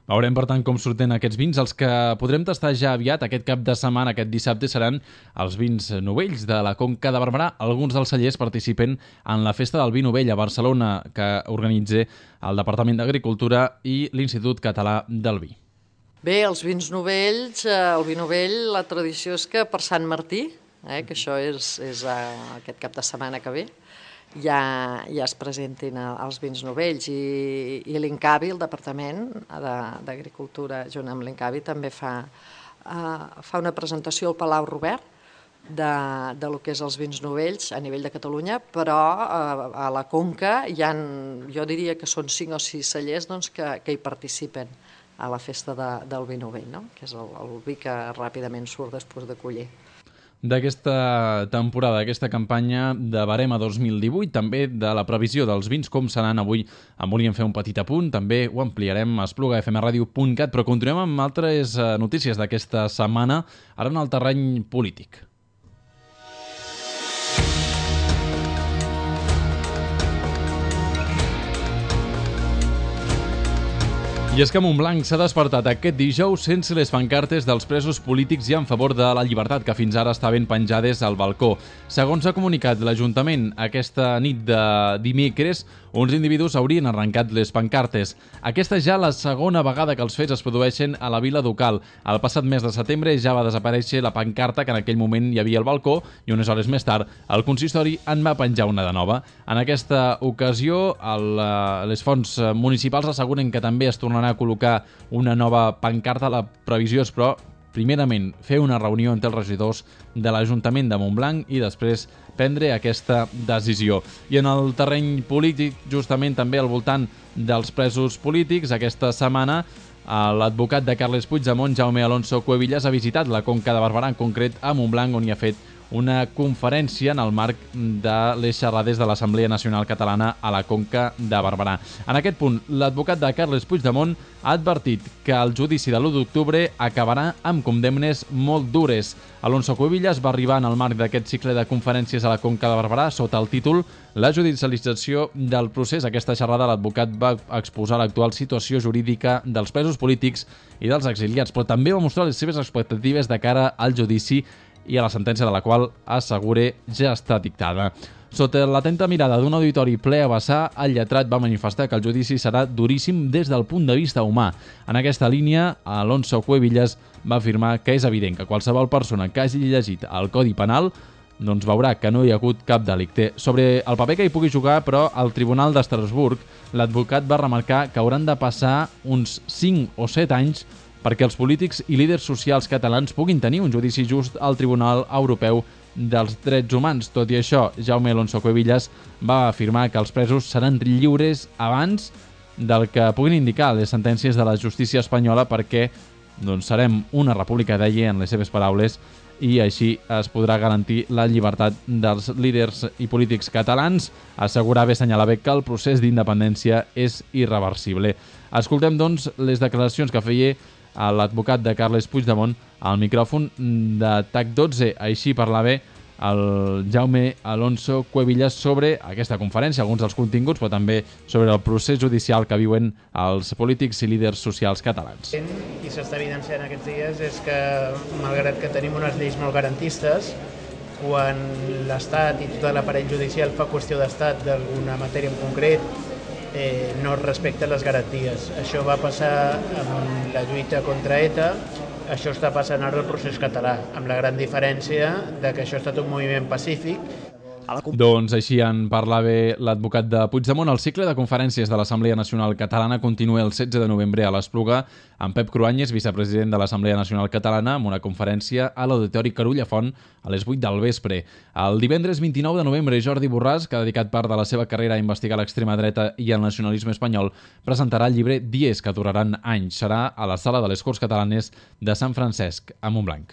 Veurem, per tant, com surten aquests vins. Els que podrem tastar ja aviat, aquest cap de setmana, aquest dissabte, seran els vins novells de la Conca de Barberà. Alguns dels cellers participen en la Festa del Vi Novell a Barcelona, que organitza el Departament d'Agricultura i l'Institut Català del Vi. Bé, els vins novells, el vi novell, la tradició és que per Sant Martí, eh, que això és, és aquest cap de setmana que ve, ja, ja es presentin els vins novells i, i l'Incavi, el Departament d'Agricultura, junt amb l'Incavi, també fa, uh, fa una presentació al Palau Robert de, de lo que és els vins novells a nivell de Catalunya, però uh, a la Conca hi ha, jo diria que són cinc o sis cellers doncs, que, que hi participen a la festa de, del vi novell, no? Que és el, el vi que ràpidament surt després de culler. D'aquesta temporada, d'aquesta campanya de Barema dos mil divuit, també de la previsió dels vins, com seran avui, en volíem fer un petit apunt, també ho ampliarem a espluga f m radio punt cat, però continuem amb altres notícies d'aquesta setmana, ara en el terreny polític. I és que Montblanc s'ha despertat aquest dijous sense les pancartes dels presos polítics i en favor de la llibertat que fins ara estaven penjades al balcó. Segons ha comunicat l'Ajuntament, aquesta nit de dimecres, uns individus haurien arrencat les pancartes. Aquesta és ja la segona vegada que els fets es produeixen a la Vila Ducal. El passat mes de setembre ja va desaparèixer la pancarta que en aquell moment hi havia al balcó i unes hores més tard el consistori en va penjar una de nova. En aquesta ocasió, el, les fonts municipals asseguren que també es tornarà a col·locar una nova pancarta. La previsió és, però, primerament, fer una reunió entre els regidors de l'Ajuntament de Montblanc i després prendre aquesta decisió. I en el terreny polític, justament també al voltant dels presos polítics, aquesta setmana l'advocat de Carles Puigdemont, Jaume Alonso Cuevillas, ha visitat la Conca de Barberà, en concret a Montblanc, on hi ha fet una conferència en el marc de les xerrades de l'Assemblea Nacional Catalana a la Conca de Barberà. En aquest punt, l'advocat de Carles Puigdemont ha advertit que el judici de l'u d'octubre acabarà amb condemnes molt dures. Alonso Cuevillas va arribar en el marc d'aquest cicle de conferències a la Conca de Barberà sota el títol La judicialització del procés. Aquesta xerrada l'advocat va exposar l'actual situació jurídica dels presos polítics i dels exiliats, però també va mostrar les seves expectatives de cara al judici i a la sentència de la qual assegure ja està dictada. Sota l'atenta mirada d'un auditori ple a vessar, el lletrat va manifestar que el judici serà duríssim des del punt de vista humà. En aquesta línia, Alonso Cuevillas va afirmar que és evident que qualsevol persona que hagi llegit el Codi Penal doncs veurà que no hi ha hagut cap delicte. Sobre el paper que hi pugui jugar, però, al Tribunal d'Estrasburg, l'advocat va remarcar que hauran de passar uns cinc o set anys perquè els polítics i líders socials catalans puguin tenir un judici just al Tribunal Europeu dels Drets Humans. Tot i això, Jaume Alonso Cuevillas va afirmar que els presos seran lliures abans del que puguin indicar les sentències de la justícia espanyola, perquè doncs, serem una república, deia en les seves paraules, i així es podrà garantir la llibertat dels líders i polítics catalans. Assegurava i assenyalava que el procés d'independència és irreversible. Escoltem, doncs, les declaracions que feia a l'advocat de Carles Puigdemont al micròfon de T A C dotze. Així parlava el Jaume Alonso Cuevillas sobre aquesta conferència, alguns dels continguts, però també sobre el procés judicial que viuen els polítics i líders socials catalans. I s'està evidenciant aquests dies és que, malgrat que tenim unes lleis molt garantistes, quan l'Estat i tot l'aparell judicial fa qüestió d'Estat d'alguna matèria en concret, Eh, no respecta les garanties. Això va passar amb la lluita contra ETA, això està passant ara al procés català, amb la gran diferència de que això ha estat un moviment pacífic. Doncs així en parlava l'advocat de Puigdemont. El cicle de conferències de l'Assemblea Nacional Catalana continua el setze de novembre a l'Espluga, amb Pep Cruanyes, vicepresident de l'Assemblea Nacional Catalana, amb una conferència a l'Auditori Carulla Font a les vuit del vespre. El divendres vint-i-nou de novembre, Jordi Borràs, que ha dedicat part de la seva carrera a investigar l'extrema dreta i el nacionalisme espanyol, presentarà el llibre Dies que duraran anys. Serà a la Sala de les Corts Catalanes de Sant Francesc, a Montblanc.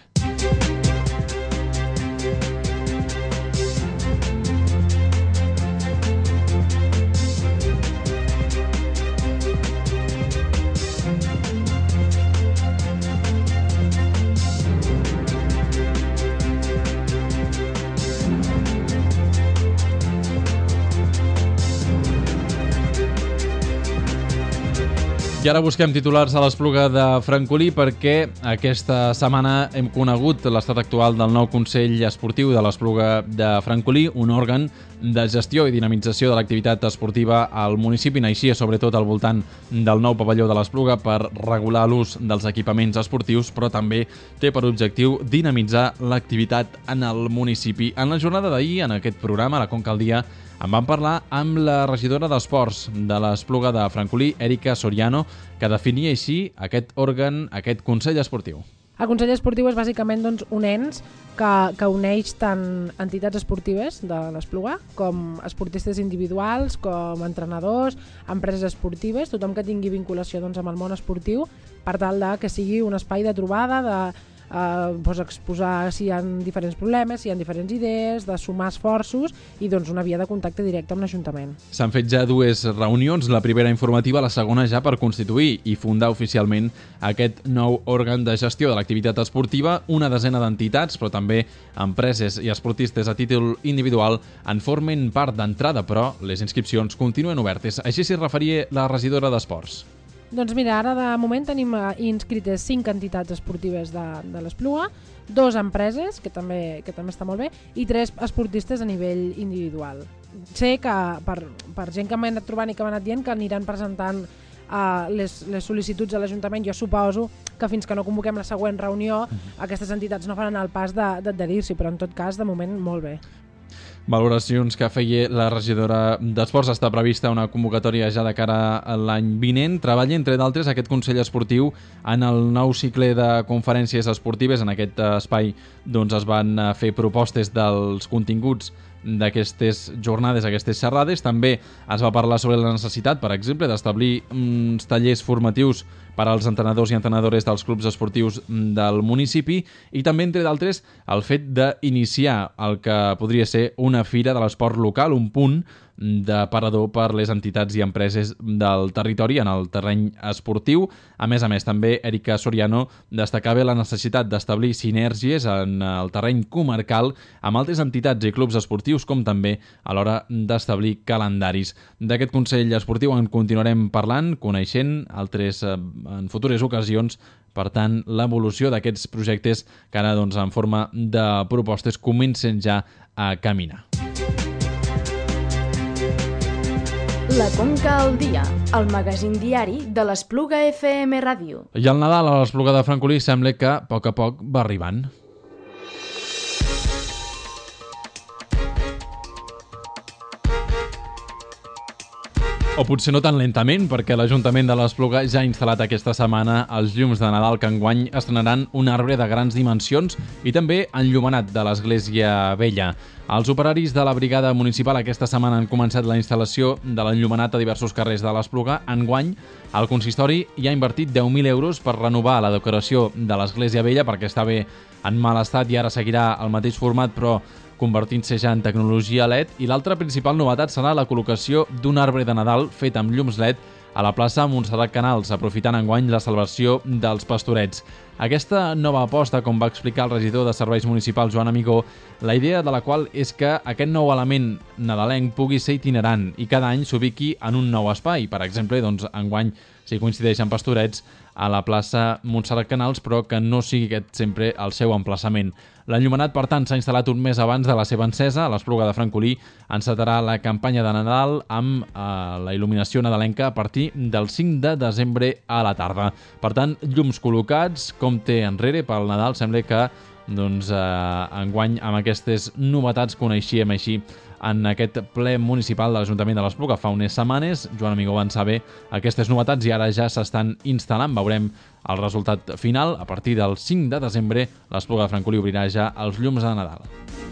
I ara busquem titulars a l'Espluga de Francolí perquè aquesta setmana hem conegut l'estat actual del nou Consell Esportiu de l'Espluga de Francolí, un òrgan de gestió i dinamització de l'activitat esportiva al municipi. Naixia sobretot al voltant del nou pavelló de l'Espluga per regular l'ús dels equipaments esportius, però també té per objectiu dinamitzar l'activitat en el municipi. En la jornada d'ahir, en aquest programa, la Conca al Dia, en vam parlar amb la regidora d'Esports de l'Espluga de Francolí, Erika Soriano, que definia així aquest òrgan, aquest Consell Esportiu. El Consell Esportiu és bàsicament doncs, un ens que, que uneix tant entitats esportives de l'Espluga com esportistes individuals, com entrenadors, empreses esportives, tothom que tingui vinculació doncs, amb el món esportiu, per tal de que sigui un espai de trobada, de eh, doncs exposar si hi ha diferents problemes, si hi ha diferents idees, de sumar esforços i doncs, una via de contacte directe amb l'Ajuntament. S'han fet ja dues reunions, la primera informativa, la segona ja per constituir i fundar oficialment aquest nou òrgan de gestió de l'activitat esportiva. Una desena d'entitats, però també empreses i esportistes a títol individual en formen part d'entrada, però les inscripcions continuen obertes. Així s'hi referia la regidora d'Esports. Doncs mira, ara de moment tenim inscrites cinc entitats esportives de, de l'Espluga, dos empreses, que també, que també està molt bé, i tres esportistes a nivell individual. Sé que per, per gent que m'ha anat trobant i que m'ha anat dient que aniran presentant uh, les, les sol·licituds a l'Ajuntament, jo suposo que fins que no convoquem la següent reunió, uh-huh. aquestes entitats no faran el pas d'adherir-s'hi, però en tot cas, de moment, molt bé. Valoracions que feia la regidora d'Esports. Està prevista una convocatòria ja de cara a l'any vinent. Treballa, entre d'altres, aquest Consell Esportiu en el nou cicle de conferències esportives. En aquest espai doncs, es van fer propostes dels continguts d'aquestes jornades, aquestes xerrades. També es va parlar sobre la necessitat, per exemple, d'establir uns tallers formatius per als entrenadors i entrenadores dels clubs esportius del municipi i també, entre d'altres, el fet d'iniciar el que podria ser una fira de l'esport local, un punt de parador per les entitats i empreses del territori en el terreny esportiu. A més a més, també Erika Soriano destacava la necessitat d'establir sinergies en el terreny comarcal amb altres entitats i clubs esportius, com també a l'hora d'establir calendaris. D'aquest Consell Esportiu en continuarem parlant, coneixent altres en futures ocasions. Per tant, l'evolució d'aquests projectes que ara doncs, en forma de propostes comencen ja a caminar. La Conca al Dia, el magazín diari de l'Espluga F M Ràdio. I el Nadal a l'Espluga de Francolí sembla que a poc a poc va arribant. O potser no tan lentament, perquè l'Ajuntament de l'Espluga ja ha instal·lat aquesta setmana els llums de Nadal que enguany estrenaran un arbre de grans dimensions i també enllumenat de l'Església Vella. Els operaris de la Brigada Municipal aquesta setmana han començat la instal·lació de l'enllumenat a diversos carrers de l'Espluga. Enguany, el consistori hi ha invertit deu mil euros per renovar la decoració de l'Església Vella perquè estava en mal estat i ara seguirà el mateix format, però convertint-se ja en tecnologia L E D, i l'altra principal novetat serà la col·locació d'un arbre de Nadal fet amb llums L E D a la plaça Montserrat Canals, aprofitant enguany la celebració dels Pastorets. Aquesta nova aposta, com va explicar el regidor de Serveis Municipals, Joan Amigó, la idea de la qual és que aquest nou element nadalenc pugui ser itinerant i cada any s'ubiqui en un nou espai. Per exemple, doncs, enguany, si coincideix amb Pastorets, a la plaça Montserrat Canals, però que no sigui aquest sempre el seu emplaçament. L'enllumenat, per tant, s'ha instal·lat un mes abans de la seva encesa. A l'Espluga de Francolí encetarà la campanya de Nadal amb eh, la il·luminació nadalenca a partir del cinc de desembre a la tarda. Per tant, llums col·locats, compte enrere pel Nadal. Sembla que doncs, eh, enguany amb aquestes novetats coneixíem així en aquest ple municipal de l'Ajuntament de l'Espluga fa unes setmanes. Joan Amigó va saber aquestes novetats i ara ja s'estan instal·lant. Veurem el resultat final. A partir del cinc de desembre, l'Espluga de Francolí obrirà ja els llums de Nadal.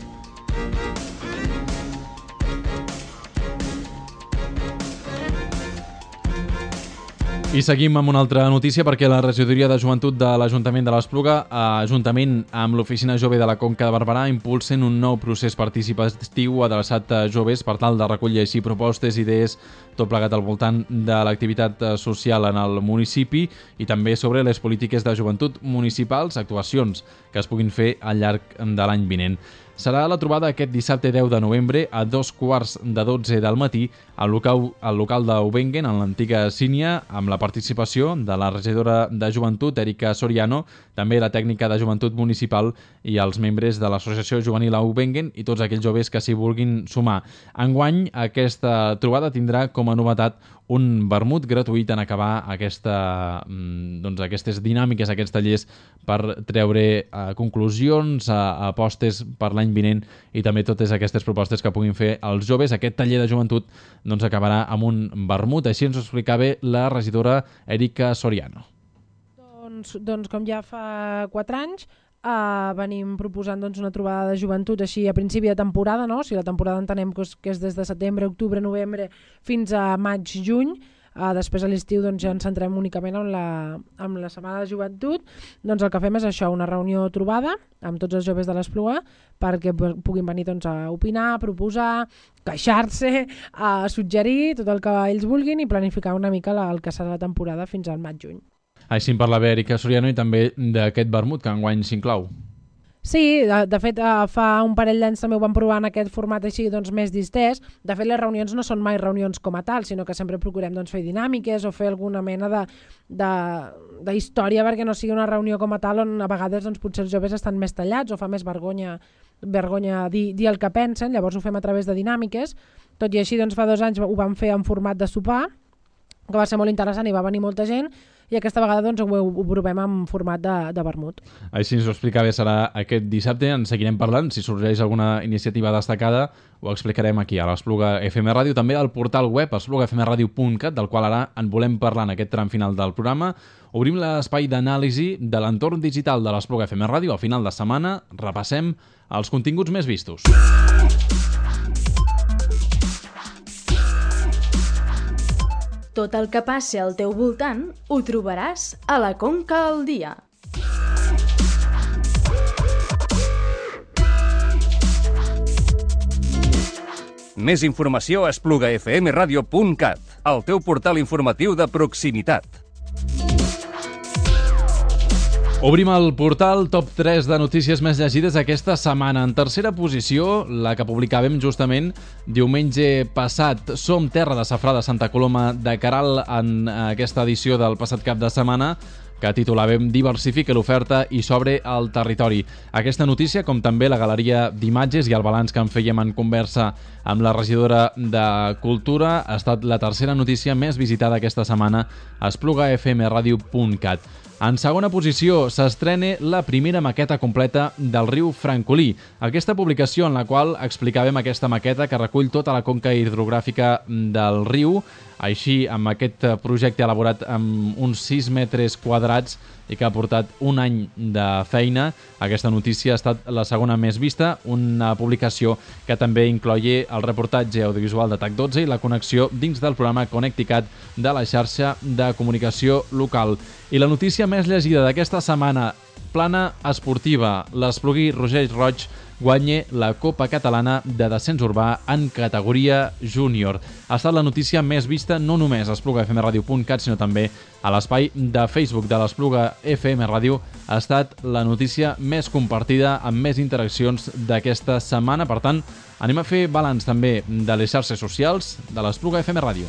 I seguim amb una altra notícia perquè la regidoria de joventut de l'Ajuntament de l'Espluga, juntament amb l'Oficina Jove de la Conca de Barberà, impulsen un nou procés participatiu adreçat a joves per tal de recollir així propostes, idees tot plegat al voltant de l'activitat social en el municipi i també sobre les polítiques de joventut municipals, actuacions que es puguin fer al llarg de l'any vinent. Serà la trobada aquest dissabte deu de novembre a dos quarts de dotze del matí al local, al local d'Aubengen, en l'antiga Sínia, amb la participació de la regidora de Joventut, Erika Soriano, també la tècnica de Joventut Municipal i els membres de l'Associació Juvenil Aubengen i tots aquells joves que s'hi vulguin sumar. Enguany, aquesta trobada tindrà com a novetat un vermut gratuït en acabar aquesta, doncs, aquestes dinàmiques, aquests tallers per treure eh, conclusions, eh, apostes per l'any vinent i també totes aquestes propostes que puguin fer els joves. Aquest taller de joventut doncs, acabarà amb un vermut, així ens ho explicava la regidora Erika Soriano. Doncs, doncs com ja fa quatre anys, Uh, venim proposant doncs, una trobada de joventut així a principi de temporada, no? O sigui, la temporada entenem que és, que és des de setembre, octubre, novembre fins a maig, juny. Uh, després a l'estiu doncs, ja ens centrem únicament en la, en la setmana de joventut. Doncs el que fem és això, una reunió trobada amb tots els joves de l'Espluga perquè puguin venir doncs, a opinar, a proposar, queixar-se, a suggerir tot el que ells vulguin i planificar una mica la, el que serà la temporada fins al maig-juny. Així en parlava Erika Soriano i també d'aquest vermut que enguany s'inclou. Sí, de, de fet fa un parell d'anys també ho vam provar en aquest format així doncs, més distès. De fet les reunions no són mai reunions com a tal, sinó que sempre procurem doncs, fer dinàmiques o fer alguna mena de, de, de història perquè no sigui una reunió com a tal on a vegades doncs, potser els joves estan més tallats o fa més vergonya, vergonya dir, dir el que pensen, llavors ho fem a través de dinàmiques. Tot i així doncs, fa dos anys ho vam fer en format de sopar, que va ser molt interessant i va venir molta gent, i aquesta vegada doncs, ho, ho provem en format de, de vermut. Així ens ho explicava, serà aquest dissabte, en seguirem parlant, si sorgeix alguna iniciativa destacada, ho explicarem aquí a l'Espluga F M Ràdio, també al portal web espluga f m radio punt cat, del qual ara en volem parlar en aquest tram final del programa. Obrim l'espai d'anàlisi de l'entorn digital de l'Espluga F M Ràdio. Al final de setmana repassem els continguts més vistos. Tot el que passi al teu voltant ho trobaràs a la Conca al Dia. Més informació a espluga f m radio punt cat, el teu portal informatiu de proximitat. Obrim el portal top tres de notícies més llegides aquesta setmana. En tercera posició, la que publicàvem justament diumenge passat. Som terra de safrà de Santa Coloma de Queralt en aquesta edició del passat cap de setmana, que titulàvem Diversifica l'oferta i s'obre el territori. Aquesta notícia, com també la galeria d'imatges i el balanç que en fèiem en conversa amb la regidora de Cultura, ha estat la tercera notícia més visitada aquesta setmana a espluga f m radio punt cat. En segona posició s'estrena la primera maqueta completa del riu Francolí. Aquesta publicació en la qual explicàvem aquesta maqueta que recull tota la conca hidrogràfica del riu, així amb aquest projecte elaborat amb uns sis metres quadrats i que ha portat un any de feina. Aquesta notícia ha estat la segona més vista, una publicació que també incloïa el reportatge audiovisual de T A C dotze i la connexió dins del programa Connecticat de la xarxa de comunicació local. I la notícia més llegida d'aquesta setmana, plana esportiva, l'Esplugui Roger Roig guanya la Copa Catalana de Descens Urbà en categoria júnior. Ha estat la notícia més vista no només a espluga f m radio punt cat, sinó també a l'espai de Facebook de l'Espluga F M Ràdio. Ha estat la notícia més compartida amb més interaccions d'aquesta setmana. Per tant, anem a fer balanç també de les xarxes socials de l'Espluga F M Ràdio.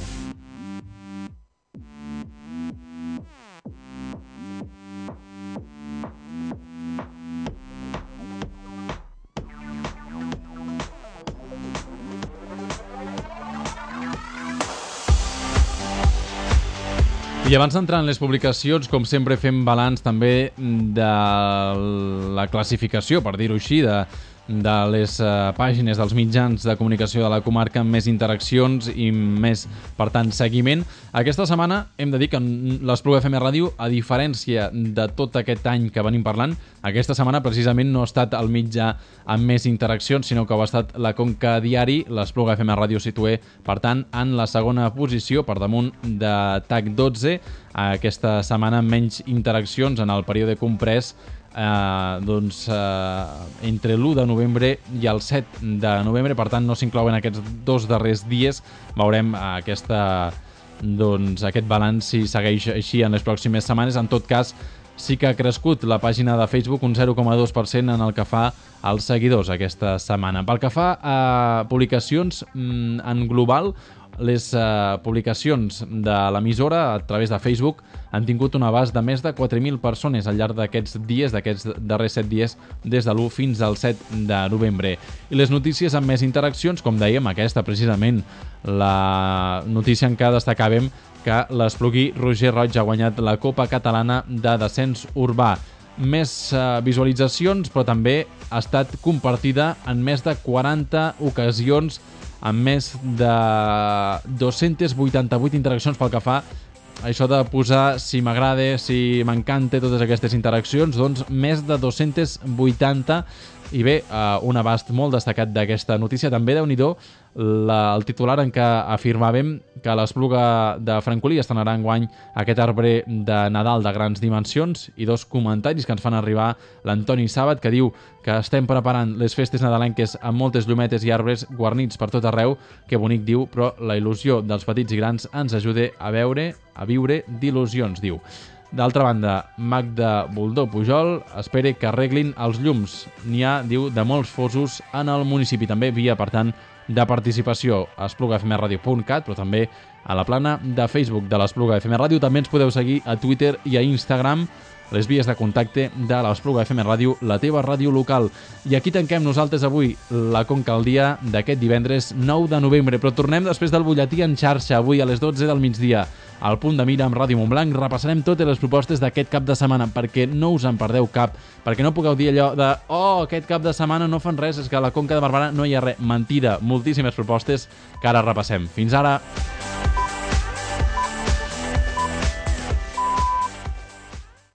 I abans d'entrar en les publicacions, com sempre fem balanç també de la classificació, per dir-ho així, de, de les uh, pàgines dels mitjans de comunicació de la comarca amb més interaccions i més, per tant, seguiment. Aquesta setmana hem de dir que l'Espluga F M Ràdio, a diferència de tot aquest any que venim parlant, aquesta setmana precisament no ha estat el mitjà amb més interaccions, sinó que ho ha estat la Conca Diari. L'Espluga F M Ràdio situa, per tant, en la segona posició, per damunt de T A C dotze. Aquesta setmana menys interaccions en el període comprès eh, doncs, eh, entre l'u de novembre i el set de novembre, per tant no s'inclouen aquests dos darrers dies. Veurem aquesta, doncs, aquest balanç si segueix així en les pròximes setmanes. En tot cas, sí que ha crescut la pàgina de Facebook un zero coma dos per cent en el que fa als seguidors aquesta setmana. Pel que fa a publicacions en global, les uh, publicacions de l'emissora a través de Facebook han tingut un abast de més de quatre mil persones al llarg d'aquests dies, d'aquests darrers set dies, des de l'u fins al set de novembre. I les notícies amb més interaccions, com dèiem, aquesta precisament, la notícia en què destacàvem que l'Espluguí Roger Roig ha guanyat la Copa Catalana de Descens Urbà. Més uh, visualitzacions, però també ha estat compartida en més de quaranta ocasions, amb més de dos-centes vuitanta-vuit interaccions pel que fa a això de posar si m'agrada, si m'encanta, totes aquestes interaccions, doncs més de dos-centes vuitanta. I bé, uh, un abast molt destacat d'aquesta notícia. També, déu-n'hi-do, la, el titular en què afirmàvem que l'Espluga de Francolí estrenarà enguany aquest arbre de Nadal de grans dimensions, i dos comentaris que ens fan arribar l'Antoni Sàbat, que diu que estem preparant les festes nadalenques amb moltes llumetes i arbres guarnits per tot arreu. Que bonic, diu, però la il·lusió dels petits i grans ens ajuda a veure, a viure d'il·lusions, diu. D'altra banda, Magda Buldó Pujol espera que arreglin els llums. N'hi ha, diu, de molts fosos en el municipi. També via, per tant, de participació a espluga f m radio punt cat, però també a la plana de Facebook de l'Espluga F M Ràdio. També ens podeu seguir a Twitter i a Instagram, les vies de contacte de l'Espluga F M Ràdio, la teva ràdio local. I aquí tanquem nosaltres avui la Conca al dia d'aquest divendres nou de novembre, però tornem després del butlletí en xarxa, avui a les dotze del migdia. Al Punt de Mira amb Ràdio Montblanc repassarem totes les propostes d'aquest cap de setmana perquè no us en perdeu cap, perquè no pugueu dir allò de oh, aquest cap de setmana no fan res, és que a la Conca de Barberà no hi ha res. Mentida, moltíssimes propostes que ara repassem. Fins ara!